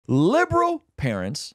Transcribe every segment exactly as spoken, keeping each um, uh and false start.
Liberal parents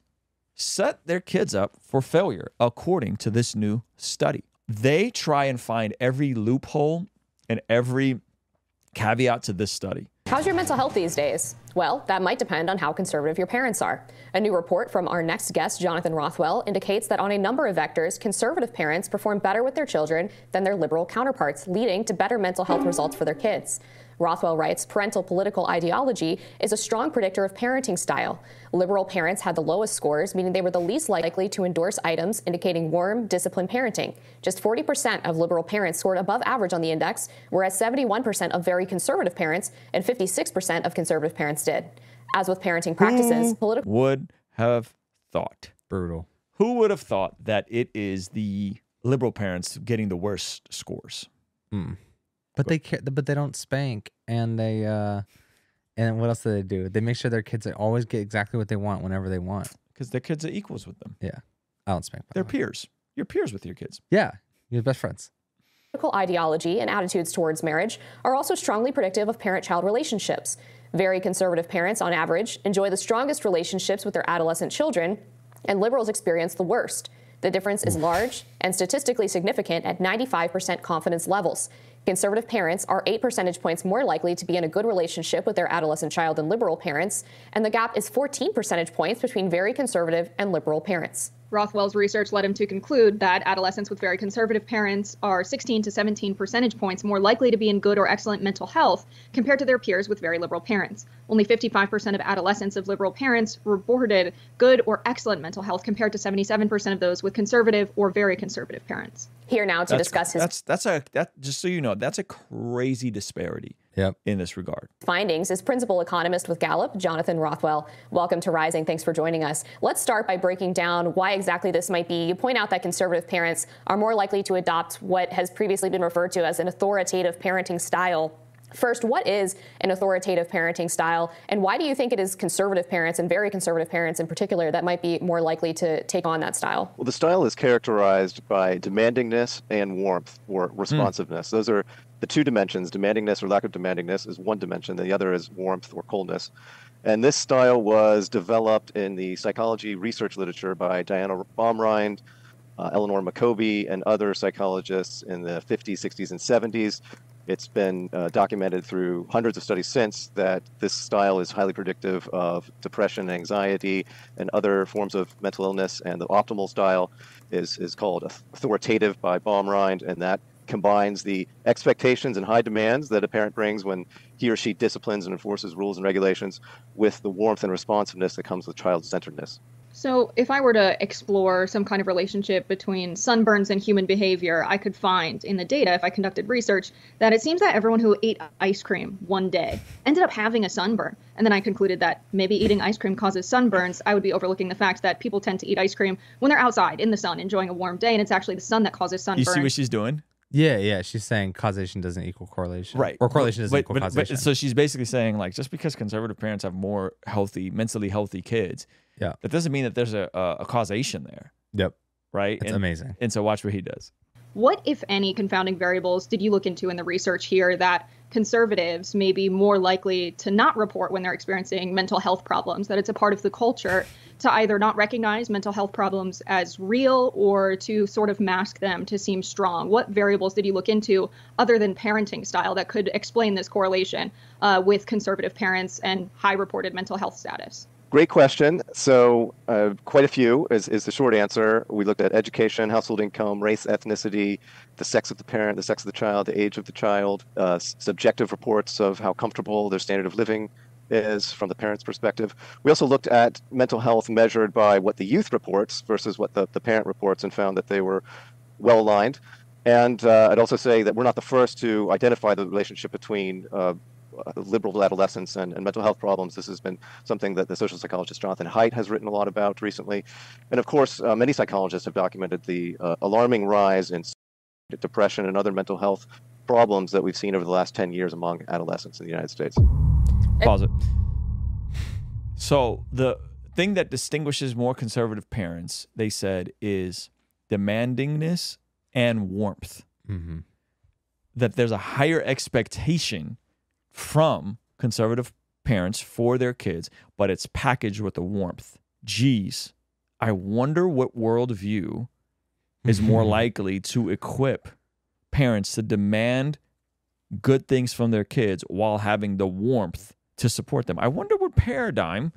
set their kids up for failure, according to this new study. They try and find every loophole and every caveat to this study. How's your mental health these days? Well, that might depend on how conservative your parents are. A new report from our next guest, Jonathan Rothwell, indicates that on a number of vectors, conservative parents perform better with their children than their liberal counterparts, leading to better mental health results for their kids. Rothwell writes, parental political ideology is a strong predictor of parenting style. Liberal parents had the lowest scores, meaning they were the least likely to endorse items indicating warm, disciplined parenting. Just forty percent of liberal parents scored above average on the index, whereas seventy-one percent of very conservative parents and fifty-six percent of conservative parents did. As with parenting practices, political would have thought. Brutal. Who would have thought that it is the liberal parents getting the worst scores? Mm. But they care, but they don't spank, and they uh, and what else do they do? They make sure their kids always get exactly what they want whenever they want. Because their kids are equals with them. Yeah, I don't spank. They're peers. You're peers with your kids. Yeah, you're best friends. Political ideology and attitudes towards marriage are also strongly predictive of parent-child relationships. Very conservative parents, on average, enjoy the strongest relationships with their adolescent children, and liberals experience the worst. The difference is large and statistically significant at ninety-five percent confidence levels. Conservative parents are eight percentage points more likely to be in a good relationship with their adolescent child than liberal parents, and the gap is fourteen percentage points between very conservative and liberal parents. Rothwell's research led him to conclude that adolescents with very conservative parents are sixteen to seventeen percentage points more likely to be in good or excellent mental health compared to their peers with very liberal parents. Only fifty-five percent of adolescents of liberal parents reported good or excellent mental health compared to seventy-seven percent of those with conservative or very conservative parents. Here now to that's, discuss his that's that's a that just so you know that's a crazy disparity. Yep. In this regard. Findings is principal economist with Gallup, Jonathan Rothwell. Welcome to Rising. Thanks for joining us. Let's start by breaking down why exactly this might be. You point out that conservative parents are more likely to adopt what has previously been referred to as an authoritative parenting style. First, what is an authoritative parenting style, and why do you think it is conservative parents and very conservative parents in particular that might be more likely to take on that style? Well, the style is characterized by demandingness and warmth or responsiveness. Mm. Those are the two dimensions. Demandingness or lack of demandingness is one dimension. The other is warmth or coldness. And this style was developed in the psychology research literature by Diana Baumrind, uh, Eleanor Maccoby, and other psychologists in the fifties, sixties, and seventies. It's been uh, documented through hundreds of studies since that this style is highly predictive of depression, anxiety, and other forms of mental illness. And the optimal style is, is called authoritative by Baumrind, and that combines the expectations and high demands that a parent brings when he or she disciplines and enforces rules and regulations with the warmth and responsiveness that comes with child-centeredness. So if I were to explore some kind of relationship between sunburns and human behavior, I could find in the data, if I conducted research, that it seems that everyone who ate ice cream one day ended up having a sunburn. And then I concluded that maybe eating ice cream causes sunburns. I would be overlooking the fact that people tend to eat ice cream when they're outside in the sun, enjoying a warm day, and it's actually the sun that causes sunburn. You see what she's doing? Yeah, yeah. She's saying causation doesn't equal correlation. Right. Or correlation doesn't but, equal but, causation. But, so she's basically saying, like, just because conservative parents have more healthy, mentally healthy kids, yeah, that doesn't mean that there's a, a, a causation there. Yep. Right? It's and, amazing. And so watch what he does. What, if any, confounding variables did you look into in the research here that conservatives may be more likely to not report when they're experiencing mental health problems, that it's a part of the culture to either not recognize mental health problems as real or to sort of mask them to seem strong? What variables did you look into other than parenting style that could explain this correlation uh, with conservative parents and high reported mental health status? Great question. So uh, quite a few is, is the short answer. We looked at education, household income, race, ethnicity, the sex of the parent, the sex of the child, the age of the child, uh, subjective reports of how comfortable their standard of living is from the parent's perspective. We also looked at mental health measured by what the youth reports versus what the, the parent reports, and found that they were well aligned. And uh, I'd also say that we're not the first to identify the relationship between uh, liberal adolescence and, and mental health problems. This has been something that the social psychologist Jonathan Haidt has written a lot about recently. And of course, uh, many psychologists have documented the uh, alarming rise in depression and other mental health problems that we've seen over the last ten years among adolescents in the United States. Pause it. So the thing that distinguishes more conservative parents, they said, is demandingness and warmth. Mm-hmm. That there's a higher expectation from conservative parents for their kids, but it's packaged with the warmth. Geez, I wonder what worldview is more likely to equip parents to demand good things from their kids while having the warmth to support them. I wonder what paradigm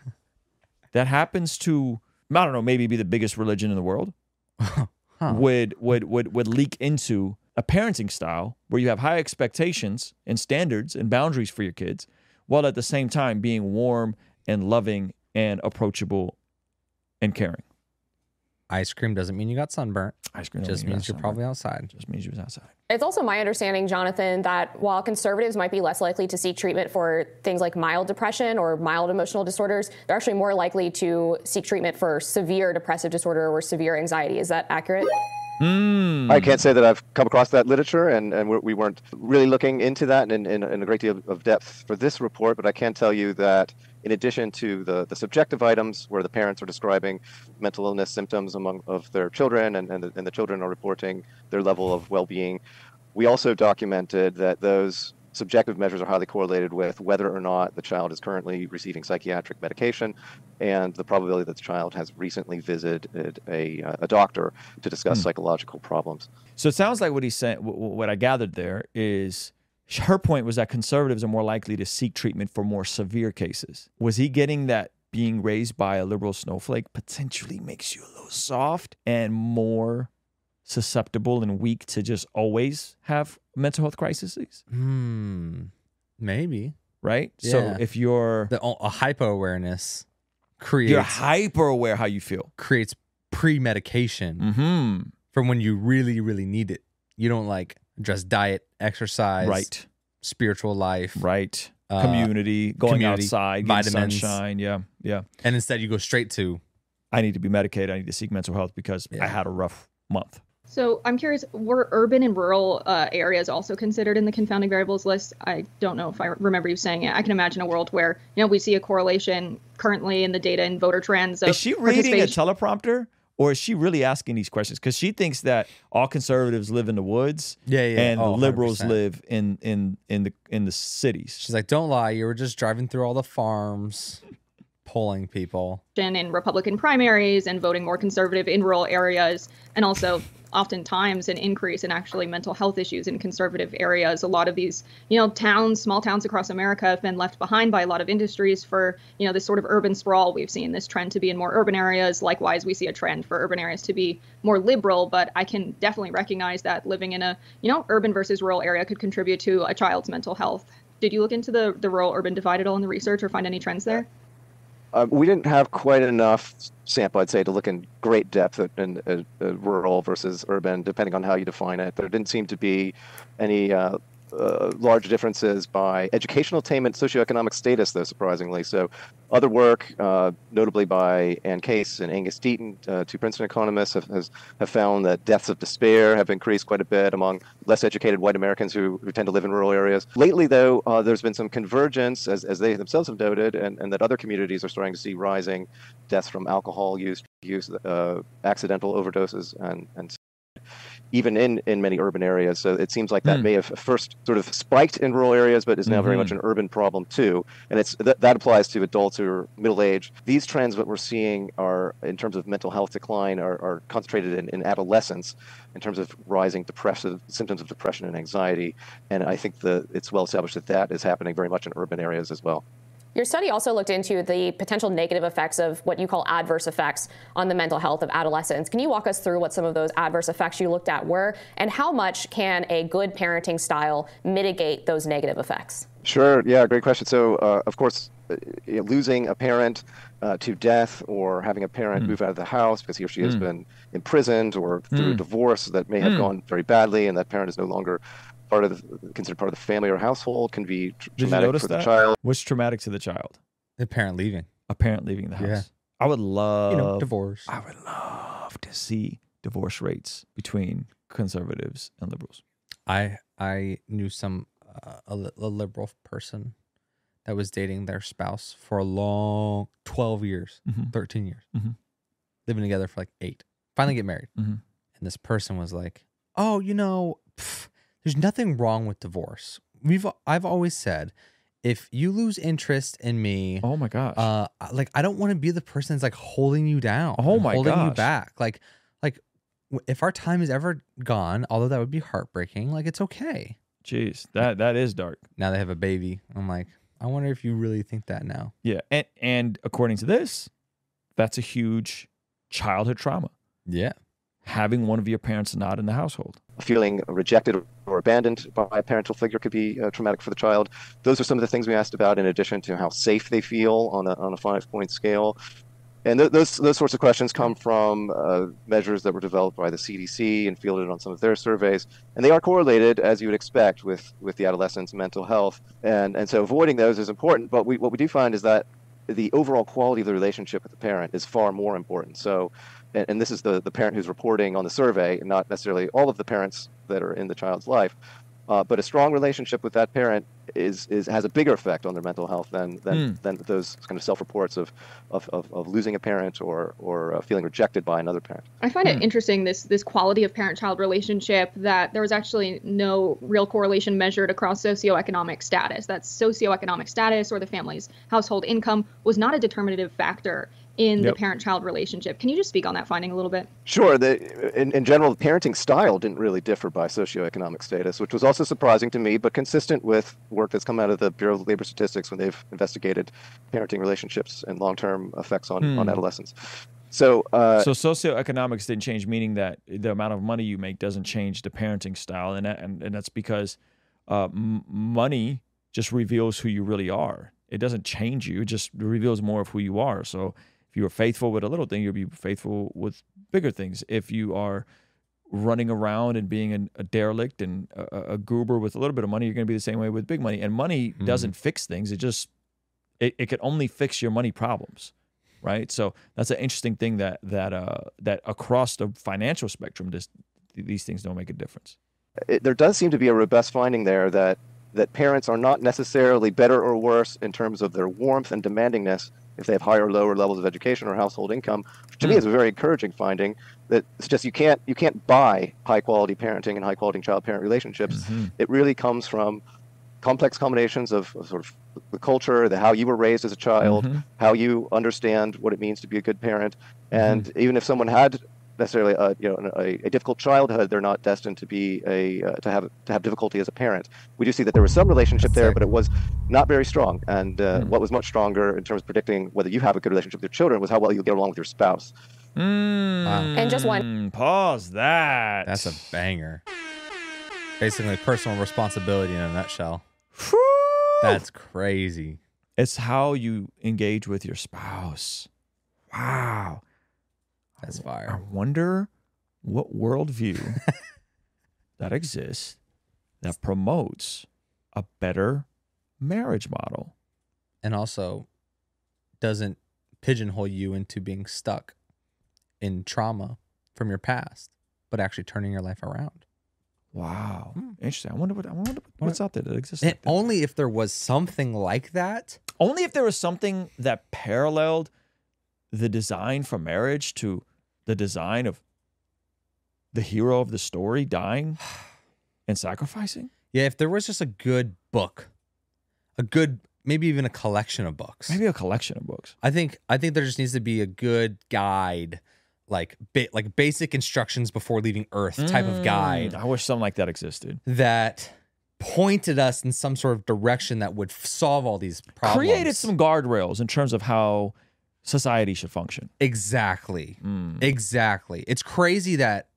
that happens to, I don't know, maybe be the biggest religion in the world, huh. would, would, would, would leak into a parenting style where you have high expectations and standards and boundaries for your kids, while at the same time being warm and loving and approachable and caring. Ice cream doesn't mean you got sunburnt. Ice cream just mean means you you're probably outside. Just means you was outside. It's also my understanding, Jonathan, that while conservatives might be less likely to seek treatment for things like mild depression or mild emotional disorders, they're actually more likely to seek treatment for severe depressive disorder or severe anxiety. Is that accurate? Mm. I can't say that I've come across that literature, and, and we weren't really looking into that in, in, in a great deal of depth for this report, but I can tell you that in addition to the, the subjective items where the parents are describing mental illness symptoms among of their children, and, and, the, and the children are reporting their level of well-being, we also documented that those subjective measures are highly correlated with whether or not the child is currently receiving psychiatric medication and the probability that the child has recently visited a, a doctor to discuss hmm. psychological problems. So it sounds like what he's saying, what I gathered there is her point was that conservatives are more likely to seek treatment for more severe cases. Was he getting that being raised by a liberal snowflake potentially makes you a little soft and more susceptible and weak to just always have mental health crises? Hmm. Maybe. Right? Yeah. So if you're... The, a hypo-awareness creates... You're hyper-aware how you feel. Creates pre-medication mm-hmm. from when you really, really need it. You don't like address diet, exercise, right? Spiritual life. Right. Uh, community, going community, outside, vitamins. sunshine. Yeah, yeah. And instead you go straight to... I need to be medicated. I need to seek mental health because Yeah. I had a rough month. So I'm curious, were urban and rural uh, areas also considered in the confounding variables list? I don't know if I remember you saying it. I can imagine a world where, you know, we see a correlation currently in the data and voter trends. Of is she reading a participation- teleprompter, or is she really asking these questions? Because she thinks that all conservatives live in the woods, Yeah, yeah. and Oh, the liberals one hundred live percent. in in in the in the cities. She's like, don't lie. You were just driving through all the farms, polling people. in Republican primaries and voting more conservative in rural areas, and also oftentimes an increase in actually mental health issues in conservative areas. A lot of these, you know, towns, small towns across America have been left behind by a lot of industries for, you know, this sort of urban sprawl. We've seen this trend to be in more urban areas. Likewise, we see a trend for urban areas to be more liberal, but I can definitely recognize that living in a, you know, urban versus rural area could contribute to a child's mental health. Did you look into the, the rural-urban divide at all in the research or find any trends there? Uh, we didn't have quite enough sample, I'd say, to look in great depth at, in, uh, uh, rural versus urban, depending on how you define it. There didn't seem to be any uh, uh, large differences by educational attainment, socioeconomic status, though, surprisingly. So other work, uh, notably by Ann Case and Angus Deaton, uh, two Princeton economists, have, has, have found that deaths of despair have increased quite a bit among less educated white Americans who, who tend to live in rural areas. Lately, though, uh, there's been some convergence, as, as they themselves have noted, and, and that other communities are starting to see rising deaths from alcohol use, use uh, accidental overdoses, and, and even in, in many urban areas. So it seems like that Hmm. may have first sort of spiked in rural areas, but is now very Mhm. much an urban problem too. And it's th- that applies to adults who are middle aged. These trends that we're seeing are, in terms of mental health decline, are, are concentrated in, in adolescence in terms of rising depressive symptoms of depression and anxiety. And I think the it's well established that that is happening very much in urban areas as well. Your study also looked into the potential negative effects of what you call adverse effects on the mental health of adolescents. Can you walk us through what some of those adverse effects you looked at were, and how much can a good parenting style mitigate those negative effects? Sure. Yeah, great question. So, uh, of course, uh, you know, losing a parent uh, to death, or having a parent Mm. move out of the house because he or she has Mm. been imprisoned, or through a Mm. divorce that may have Mm. gone very badly, and that parent is no longer part of the, considered part of the family or household, can be tr- Did you traumatic notice for the that? child. What's traumatic to the child? The parent leaving. A parent leaving the house. Yeah. I would love, You know, divorce. I would love to see divorce rates between conservatives and liberals. I I knew some uh, a, li- a liberal person that was dating their spouse for a long twelve years, Mhm. thirteen years, Mhm. living together for like eight. Finally get married, Mhm. and this person was like, "Oh, you know, pff, there's nothing wrong with divorce. We've I've always said, if you lose interest in me, Oh my gosh. uh, like I don't want to be the person that's like holding you down, Oh and my holding you gosh. back. Like, like w- if our time is ever gone, although that would be heartbreaking, like it's okay. Jeez, that that is dark. Now they have a baby. I'm like, I wonder if you really think that now. Yeah, and and according to this, that's a huge childhood trauma. Yeah. Having one of your parents not in the household. Feeling rejected or abandoned by a parental figure could be uh, traumatic for the child. Those are some of the things we asked about, in addition to how safe they feel on a on a five-point scale. And th- those those sorts of questions come from uh, measures that were developed by the C D C and fielded on some of their surveys, and they are correlated, as you would expect, with with the adolescent's mental health. And and so avoiding those is important. But we, what we do find is that the overall quality of the relationship with the parent is far more important. So, and, and this is the the parent who's reporting on the survey, and not necessarily all of the parents that are in the child's life. Uh, but a strong relationship with that parent is, is has a bigger effect on their mental health than than, Mm. than those kind of self-reports of of, of, of losing a parent or or uh, feeling rejected by another parent. I find Hmm. it interesting, this this quality of parent-child relationship, that there was actually no real correlation measured across socioeconomic status. That socioeconomic status or the family's household income was not a determinative factor in the Yep. parent-child relationship. Can you just speak on that finding a little bit? Sure. The, in, in general, the parenting style didn't really differ by socioeconomic status, which was also surprising to me, but consistent with work that's come out of the Bureau of Labor Statistics when they've investigated parenting relationships and long-term effects on, Hmm. on adolescents. So, uh, So socioeconomics didn't change, meaning that the amount of money you make doesn't change the parenting style, and that, and, and that's because uh, m- money just reveals who you really are. It doesn't change you; it just reveals more of who you are. So if you are faithful with a little thing, you'll be faithful with bigger things. If you are running around and being an, a derelict and a, a goober with a little bit of money, you're going to be the same way with big money. And money Mhm. doesn't fix things; it just it, it can only fix your money problems. Right, so that's an interesting thing that that uh, that across the financial spectrum, this, these things don't make a difference. it, there does seem to be a robust finding there that that parents are not necessarily better or worse in terms of their warmth and demandingness if they have higher or lower levels of education or household income, which to me Hmm. is a very encouraging finding. That it's just you can't you can't buy high quality parenting and high quality child parent relationships. Mhm. It really comes from complex combinations of, of sort of the culture, the how you were raised as a child, Mhm. how you understand what it means to be a good parent, and even if someone had necessarily a, you know a, a difficult childhood, they're not destined to be a uh, to have to have difficulty as a parent. We do see that there was some relationship there, but it was not very strong. And uh, Hmm. what was much stronger in terms of predicting whether you have a good relationship with your children was how well you get along with your spouse. Mm, And just one- Pause that. That's a banger. Basically, personal responsibility in a nutshell. Whew. That's crazy. It's how you engage with your spouse. Wow. That's I fire. wonder what worldview that exists that promotes a better marriage model. And also doesn't pigeonhole you into being stuck in trauma from your past, but actually turning your life around. Wow. Hmm. Interesting. I wonder what I wonder what's out there that exists. And like that. only if there was something like that. Only if there was something that paralleled the design for marriage to the design of the hero of the story dying and sacrificing. Yeah, if there was just a good book, a good, maybe even a collection of books. Maybe a collection of books. I think I think there just needs to be a good guide, like ba- like basic instructions before leaving Earth type of guide Mm, I wish something like that existed. that pointed us in some sort of direction that would f- solve all these problems. Created some guardrails in terms of how society should function. Exactly. Mm. Exactly. It's crazy that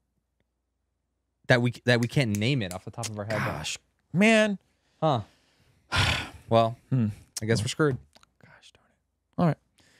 that we that we can't name it off the top of our head. Gosh, man. Huh. Well, Hmm. I guess we're screwed. Gosh darn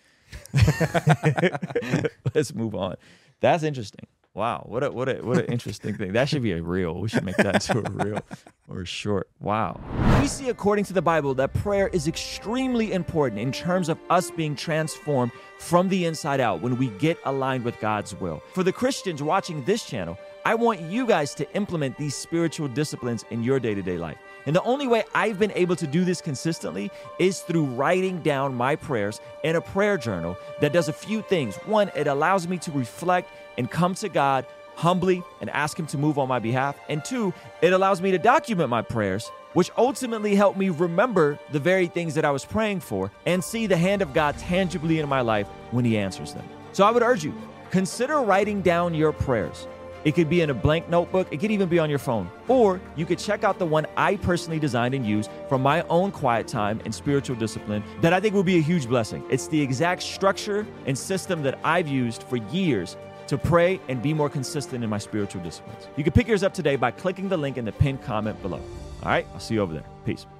it. All right. Let's move on. That's interesting. Wow. What a what a what an interesting thing. That should be a reel. We should make that into a reel or a short. Wow. We see according to the Bible that prayer is extremely important in terms of us being transformed from the inside out when we get aligned with God's will. For the Christians watching this channel, I want you guys to implement these spiritual disciplines in your day-to-day life. And the only way I've been able to do this consistently is through writing down my prayers in a prayer journal that does a few things. One, it allows me to reflect and come to God humbly and ask him to move on my behalf. And two, it allows me to document my prayers, which ultimately help me remember the very things that I was praying for and see the hand of God tangibly in my life when he answers them. So I would urge you, consider writing down your prayers. It could be in a blank notebook. It could even be on your phone. Or you could check out the one I personally designed and used from my own quiet time and spiritual discipline that I think will be a huge blessing. It's the exact structure and system that I've used for years to pray and be more consistent in my spiritual disciplines. You can pick yours up today by clicking the link in the pinned comment below. All right, I'll see you over there. Peace.